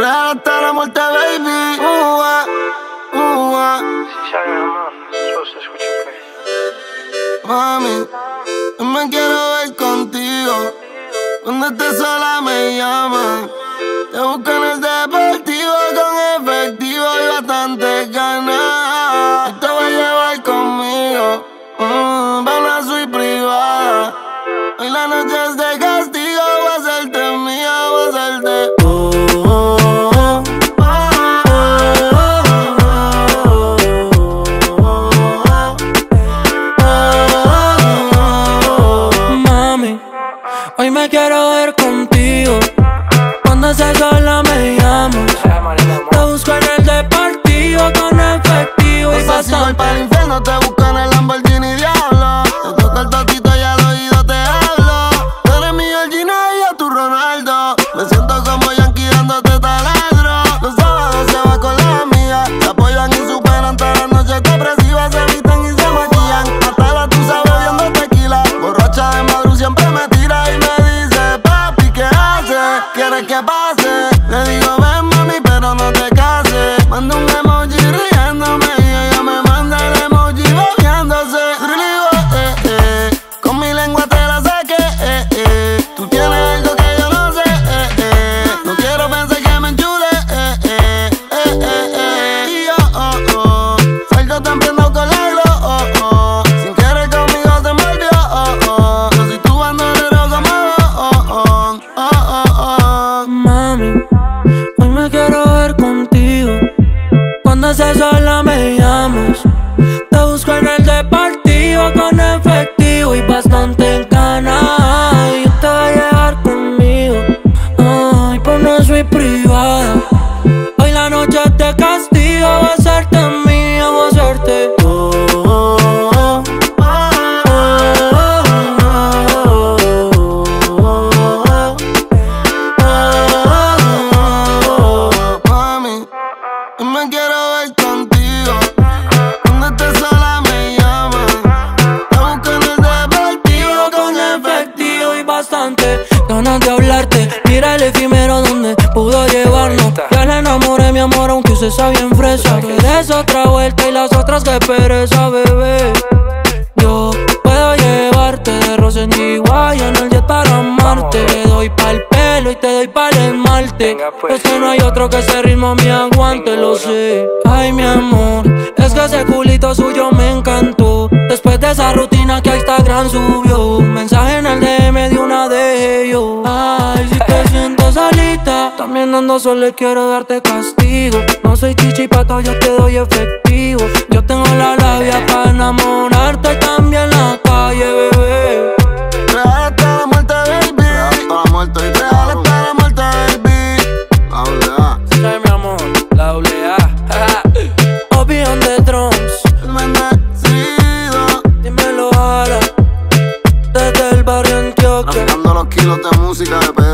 Real hasta la muerte, baby. Mami, yo me quiero ver contigo. Cuando estés sola me llaman. Te busco en el deportivo con efectivo y bastante ganas. Te voy a llevar conmigo pa' una suite privada. Hoy la noche es de castigo. Voy a hacerte mía, voy a hacerte Mami, hoy me quiero ver contigo. Cuando estés sola me llamas. Te busco en el deportivo con efectivo y si voy para el infierno, te busco en el Lamborghini Diablo. Te toco el totito y al oído te hablo. Tú eres mi Georgina y yo tu Ronaldo. Me siento como Yankee dándote taladro. Los sábados se va con las amigas. Te apoyan y superan todas las noches depresivas. Se visten y se maquillan. Hasta la tusa bebiendo tequila. Borracha de madru siempre me tira y me dice: papi, ¿qué haces? ¿Quieres que pase? Le digo: ven mami, pero no te cases. Mando un emoji riéndome y ella me manda el emoji babeándose. Con mi lengua te la saqué. Tú tienes algo que yo no sé. No quiero pensar que me enchule. Y yo salgo tan prendido con la glow. Sin querer conmigo se me olvidó. Yo soy tu bandolero como Mami, hoy me quiero ver contigo. Cuando estés sola me llamas. Te busco en el deportivo con efectivo y bastante ganas. Yo te voy a llevar conmigo, ay, por una suite privada. Hoy la noche te castigo. Voy a hacerte mía, voy a hacerte mami, yo me quiero ver contigo. Cuando estés sola me llaman. Te busco en el deportivo con efectivo y bastante ganas de hablarte. Mira el efímero donde pudo llevarnos. Ya le enamoré, mi amor, aunque usted está bien fresa. Tú eres otra vuelta y las otras que pereza, bebé. Yo puedo llevarte de Rosendiguay en el jet para amarte. Te doy pa'l pelo y te doy pa'l esmalte. Es que no hay otro que ese ritmo me aguante, lo sé. Ay, mi amor, es que ese culito suyo me encantó. Después de esa rutina que a Instagram subió, mensaje en el DM de una de ellos. Ay, si te sientes solita, también ando solo y quiero darte castigo. No soy chichipato, yo te doy efectivo. Yo tengo la labia para enamorarte también en la calle, bebé. Real hasta la muerte, baby. Real hasta la muerte, real hasta la muerte, baby. Sí, mi amor, la AA. Obi on the drums. El bendecido. Dímelo ahora, desde el barrio Antioquia. Traficando los kilos de música de